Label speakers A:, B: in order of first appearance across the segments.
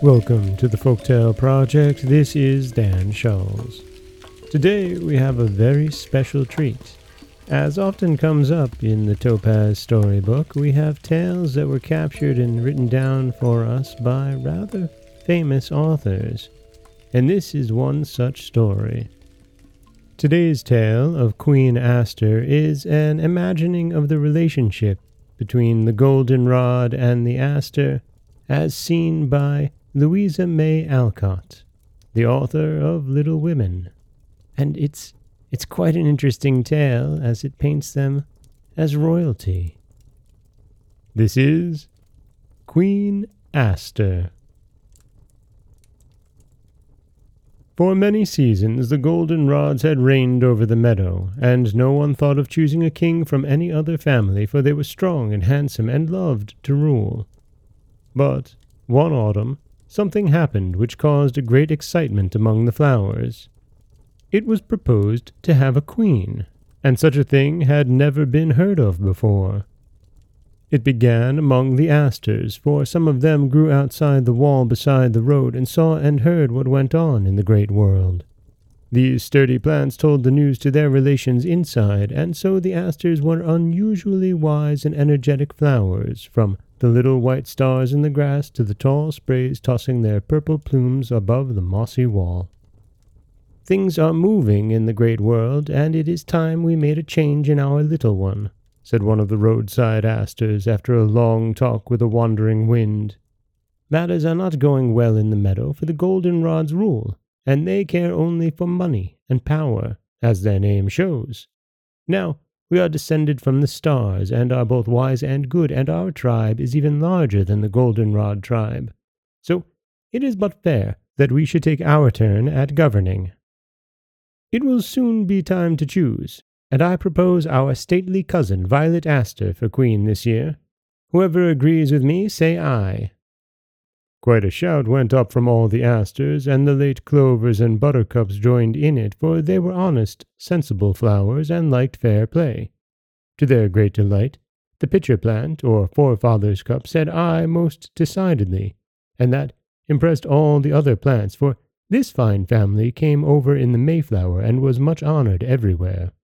A: Welcome to the Folktale Project. This is Dan Scholes. Today we have a very special treat. As often comes up in the Topaz Storybook, we have tales that were captured and written down for us by rather famous authors. And this is one such story. Today's tale of Queen Aster is an imagining of the relationship between the goldenrod and the aster as seen by Louisa May Alcott, the author of Little Women. And it's quite an interesting tale as it paints them as royalty. This is Queen Aster. For many seasons the goldenrods had reigned over the meadow, and no one thought of choosing a king from any other family, for they were strong and handsome and loved to rule. But one autumn, something happened which caused a great excitement among the flowers. It was proposed to have a queen, and such a thing had never been heard of before. It began among the asters, for some of them grew outside the wall beside the road and saw and heard what went on in the great world. These sturdy plants told the news to their relations inside, and so the asters were unusually wise and energetic flowers, from the little white stars in the grass to the tall sprays tossing their purple plumes above the mossy wall. "Things are moving in the great world, and it is time we made a change in our little one," said one of the roadside asters after a long talk with a wandering wind. "Matters are not going well in the meadow, for the goldenrods rule, and they care only for money and power, as their name shows. Now, we are descended from the stars, and are both wise and good, and our tribe is even larger than the goldenrod tribe. So it is but fair that we should take our turn at governing. It will soon be time to choose, and I propose our stately cousin Violet Aster for queen this year. Whoever agrees with me, say aye." Quite a shout went up from all the asters, and the late clovers and buttercups joined in it, for they were honest, sensible flowers, and liked fair play. To their great delight, the pitcher plant, or forefather's cup, said aye most decidedly, and that impressed all the other plants, for this fine family came over in the Mayflower and was much honored everywhere.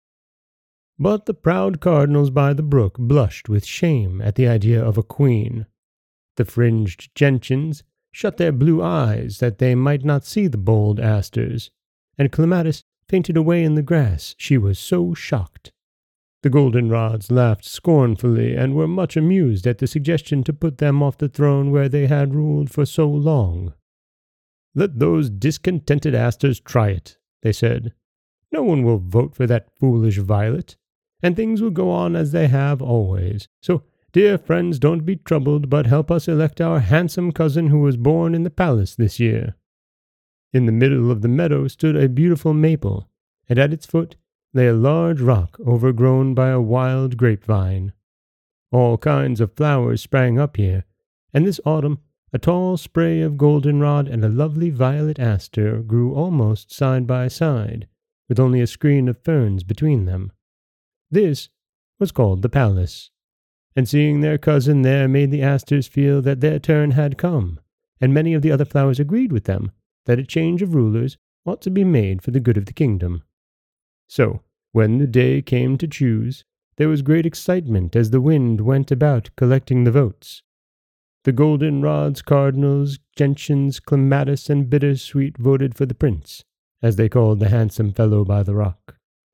A: But the proud cardinals by the brook blushed with shame at the idea of a queen. The fringed gentians shut their blue eyes that they might not see the bold asters, and Clematis fainted away in the grass, she was so shocked. The goldenrods laughed scornfully, and were much amused at the suggestion to put them off the throne where they had ruled for so long. "Let those discontented asters try it," they said. "No one will vote for that foolish Violet, and things will go on as they have always. So, dear friends, don't be troubled, but help us elect our handsome cousin who was born in the palace this year." In the middle of the meadow stood a beautiful maple, and at its foot lay a large rock overgrown by a wild grapevine. All kinds of flowers sprang up here, and this autumn a tall spray of goldenrod and a lovely violet aster grew almost side by side, with only a screen of ferns between them. This was called the palace, and seeing their cousin there made the asters feel that their turn had come, and many of the other flowers agreed with them that a change of rulers ought to be made for the good of the kingdom. So, when the day came to choose, there was great excitement as the wind went about collecting the votes. The goldenrods, cardinals, gentians, clematis, and bittersweet voted for the prince, as they called the handsome fellow by the rock.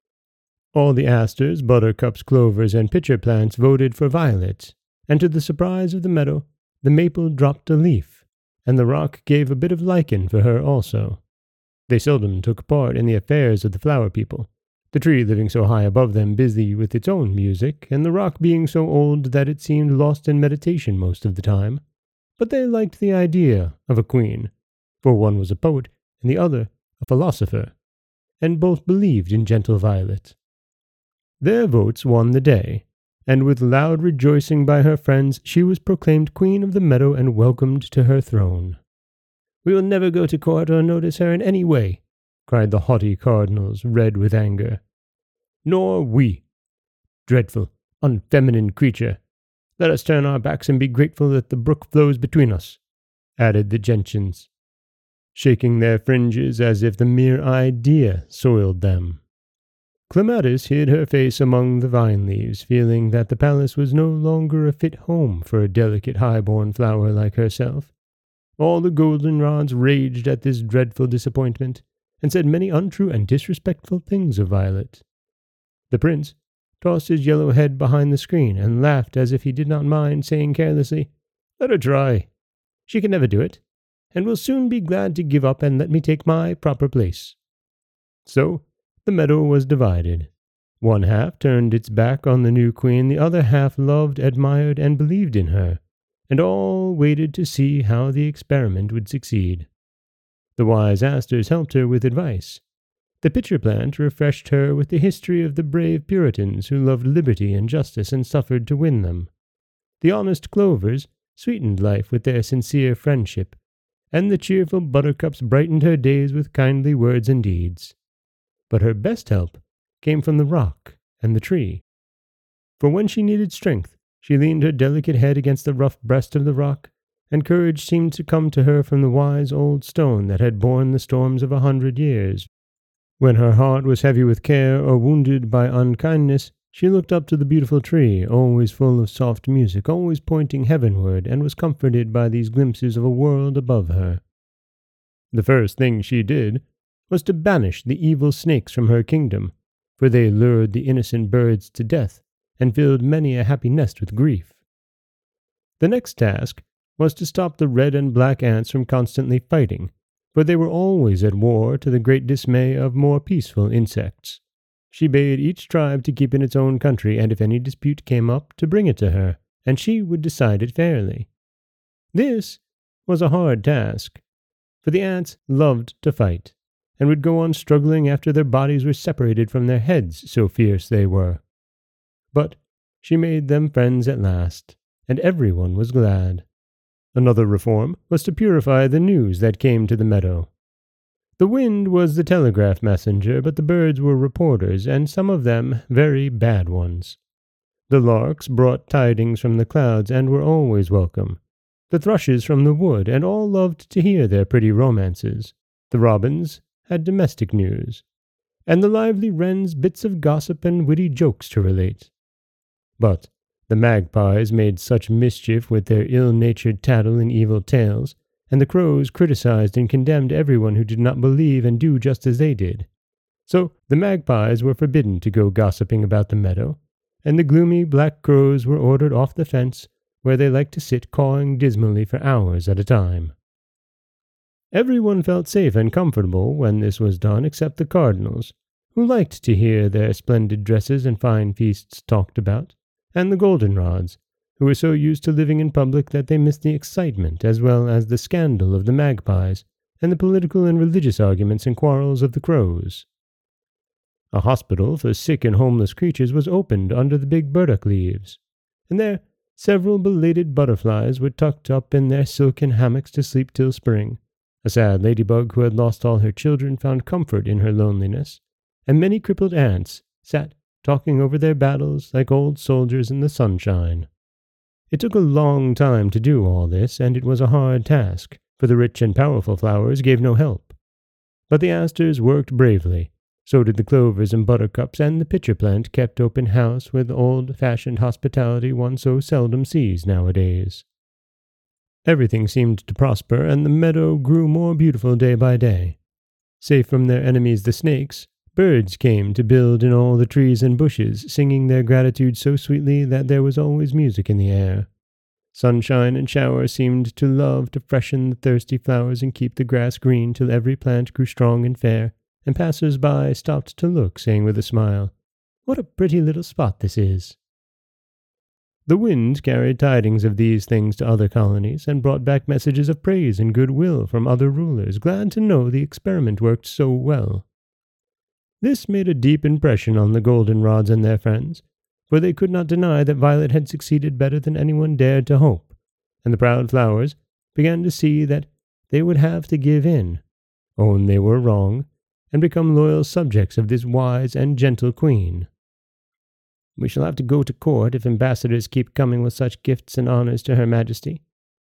A: All the asters, buttercups, clovers, and pitcher plants voted for Violet, and to the surprise of the meadow, the maple dropped a leaf, and the rock gave a bit of lichen for her also. They seldom took part in the affairs of the flower people, the tree living so high above them busy with its own music, and the rock being so old that it seemed lost in meditation most of the time. But they liked the idea of a queen, for one was a poet and the other a philosopher, and both believed in gentle Violet. Their votes won the day, and with loud rejoicing by her friends she was proclaimed queen of the meadow and welcomed to her throne. "We will never go to court or notice her in any way," cried the haughty cardinals, red with anger. "Nor we. Dreadful, unfeminine creature. Let us turn our backs and be grateful that the brook flows between us. added the gentians, shaking their fringes as if the mere idea soiled them. Clematis hid her face among the vine leaves, feeling that the palace was no longer a fit home for a delicate high-born flower like herself. All the goldenrods raged at this dreadful disappointment, and said many untrue and disrespectful things of Violet. The prince tossed his yellow head behind the screen and laughed as if he did not mind, saying carelessly, "Let her try. She can never do it, and will soon be glad to give up and let me take my proper place." So the meadow was divided. One half turned its back on the new queen, the other half loved, admired, and believed in her, and all waited to see how the experiment would succeed. The wise asters helped her with advice. The pitcher plant refreshed her with the history of the brave Puritans who loved liberty and justice and suffered to win them. The honest clovers sweetened life with their sincere friendship, and the cheerful buttercups brightened her days with kindly words and deeds. But her best help came from the rock and the tree. For when she needed strength, she leaned her delicate head against the rough breast of the rock, and courage seemed to come to her from the wise old stone that had borne the storms of 100 years. When her heart was heavy with care or wounded by unkindness, she looked up to the beautiful tree, always full of soft music, always pointing heavenward, and was comforted by these glimpses of a world above her. The first thing she did was to banish the evil snakes from her kingdom, for they lured the innocent birds to death, and filled many a happy nest with grief. The next task was to stop the red and black ants from constantly fighting, for they were always at war, to the great dismay of more peaceful insects. She bade each tribe to keep in its own country, and if any dispute came up, to bring it to her, and she would decide it fairly. This was a hard task, for the ants loved to fight, and would go on struggling after their bodies were separated from their heads, so fierce they were. But she made them friends at last, and everyone was glad. Another reform was to purify the news that came to the meadow. The wind was the telegraph messenger, but the birds were reporters, and some of them very bad ones. The larks brought tidings from the clouds and were always welcome, the thrushes from the wood, and all loved to hear their pretty romances. The robins had domestic news, and the lively wrens bits of gossip and witty jokes to relate. But the magpies made such mischief with their ill-natured tattle and evil tales, and the crows criticized and condemned everyone who did not believe and do just as they did. So the magpies were forbidden to go gossiping about the meadow, and the gloomy black crows were ordered off the fence, where they liked to sit cawing dismally for hours at a time. Everyone felt safe and comfortable when this was done, except the cardinals, who liked to hear their splendid dresses and fine feasts talked about, and the goldenrods, who were so used to living in public that they missed the excitement as well as the scandal of the magpies, and the political and religious arguments and quarrels of the crows. A hospital for sick and homeless creatures was opened under the big burdock leaves, and there several belated butterflies were tucked up in their silken hammocks to sleep till spring. A sad ladybug who had lost all her children found comfort in her loneliness, and many crippled ants sat talking over their battles like old soldiers in the sunshine. It took a long time to do all this, and it was a hard task, for the rich and powerful flowers gave no help. But the asters worked bravely, so did the clovers and buttercups, and the pitcher plant kept open house with old-fashioned hospitality one so seldom sees nowadays. Everything seemed to prosper, and the meadow grew more beautiful day by day. Safe from their enemies the snakes, birds came to build in all the trees and bushes, singing their gratitude so sweetly that there was always music in the air. Sunshine and shower seemed to love to freshen the thirsty flowers and keep the grass green till every plant grew strong and fair, and passers-by stopped to look, saying with a smile, "What a pretty little spot this is!" The wind carried tidings of these things to other colonies, and brought back messages of praise and goodwill from other rulers, glad to know the experiment worked so well. This made a deep impression on the goldenrods and their friends, for they could not deny that Violet had succeeded better than anyone dared to hope, and the proud flowers began to see that they would have to give in, own they were wrong, and become loyal subjects of this wise and gentle queen. "We shall have to go to court if ambassadors keep coming with such gifts and honors to Her Majesty,"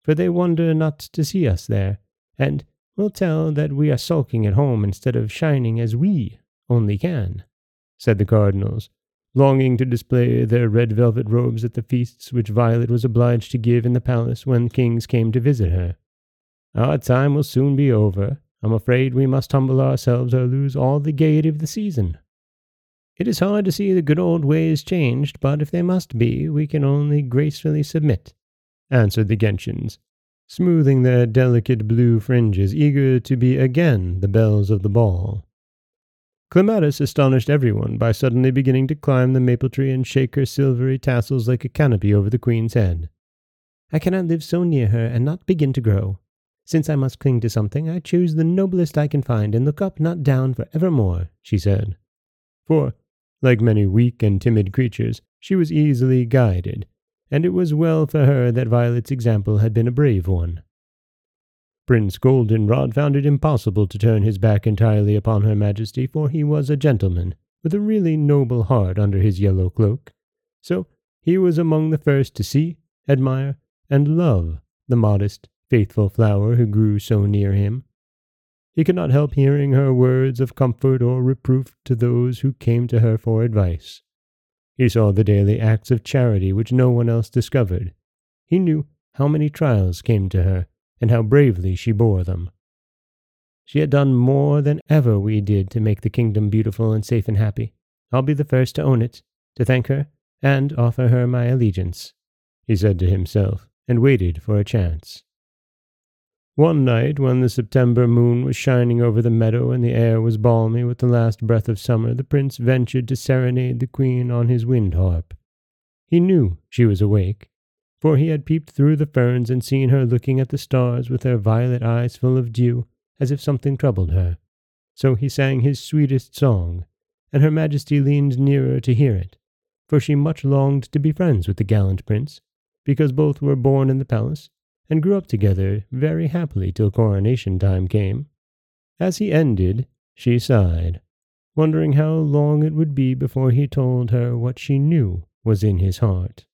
A: for they wonder not to see us there, and will tell that we are sulking at home instead of shining as we only can," said the cardinals, longing to display their red velvet robes at the feasts which Violet was obliged to give in the palace when kings came to visit her. "Our time will soon be over. I'm afraid we must humble ourselves or lose all the gaiety of the season." "It is hard to see the good old ways changed, but if they must be, we can only gracefully submit," answered the gentians, smoothing their delicate blue fringes, eager to be again the belles of the ball. Clematis astonished everyone by suddenly beginning to climb the maple tree and shake her silvery tassels like a canopy over the queen's head. "I cannot live so near her and not begin to grow. Since I must cling to something, I choose the noblest I can find and look up, not down, for evermore," she said. For, like many weak and timid creatures, she was easily guided, and it was well for her that Violet's example had been a brave one. Prince Goldenrod found it impossible to turn his back entirely upon her majesty, for he was a gentleman, with a really noble heart under his yellow cloak. So he was among the first to see, admire, and love the modest, faithful flower who grew so near him. He could not help hearing her words of comfort or reproof to those who came to her for advice. He saw the daily acts of charity which no one else discovered. He knew how many trials came to her, and how bravely she bore them. She had done more than ever we did to make the kingdom beautiful and safe and happy. I'll be the first to own it, to thank her, and offer her my allegiance," he said to himself, and waited for a chance. One night, when the September moon was shining over the meadow and the air was balmy with the last breath of summer, the prince ventured to serenade the queen on his wind harp. He knew she was awake, for he had peeped through the ferns and seen her looking at the stars with her violet eyes full of dew, as if something troubled her. So he sang his sweetest song, and her majesty leaned nearer to hear it, for she much longed to be friends with the gallant prince, because both were born in the palace, and grew up together very happily till coronation time came. As he ended, she sighed, wondering how long it would be before he told her what she knew was in his heart.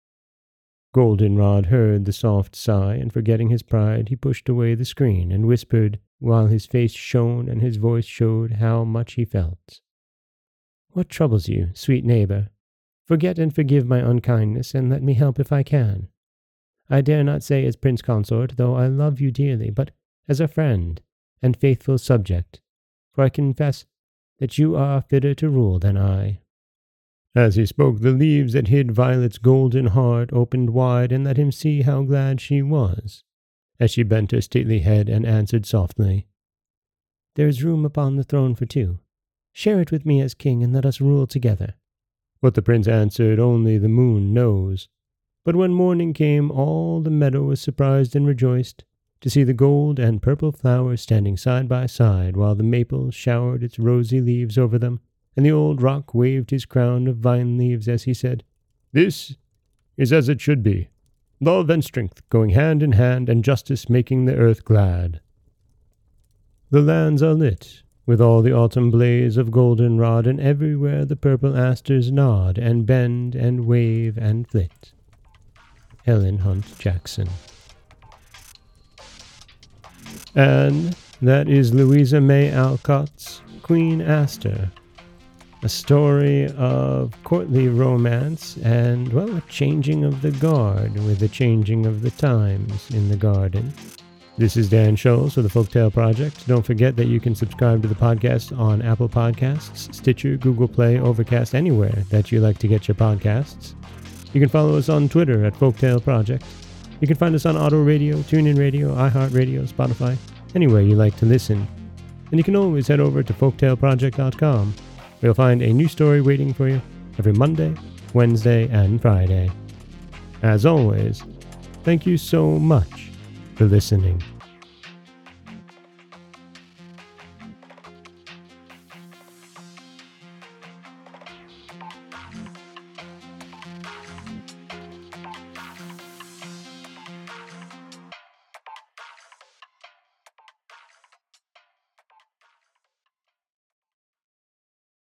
A: Goldenrod heard the soft sigh, and forgetting his pride, he pushed away the screen and whispered, while his face shone and his voice showed how much he felt. "What troubles you, sweet neighbor? Forget and forgive my unkindness, and let me help if I can. I dare not say as prince consort, though I love you dearly, but as a friend and faithful subject, for I confess that you are fitter to rule than I." As he spoke, the leaves that hid Violet's golden heart opened wide and let him see how glad she was, as she bent her stately head and answered softly, "There is room upon the throne for two. Share it with me as king, and let us rule together." What the prince answered only the moon knows. But when morning came, all the meadow was surprised and rejoiced to see the gold and purple flowers standing side by side, while the maple showered its rosy leaves over them, and the old rock waved his crown of vine leaves as he said, "This is as it should be, love and strength going hand in hand, and justice making the earth glad." The lands are lit with all the autumn blaze of goldenrod, and everywhere the purple asters nod and bend and wave and flit. Helen Hunt Jackson. And that is Louisa May Alcott's Queen Aster, a story of courtly romance and, well, a changing of the guard with the changing of the times in the garden. This is Dan Scholes for the Folktale Project. Don't forget that you can subscribe to the podcast on Apple Podcasts, Stitcher, Google Play, Overcast, anywhere that you like to get your podcasts. You can follow us on Twitter at Folktale Project. You can find us on Auto Radio, TuneIn Radio, iHeartRadio, Spotify, anywhere you like to listen. And you can always head over to folktaleproject.com, where you'll find a new story waiting for you every Monday, Wednesday, and Friday. As always, thank you so much for listening.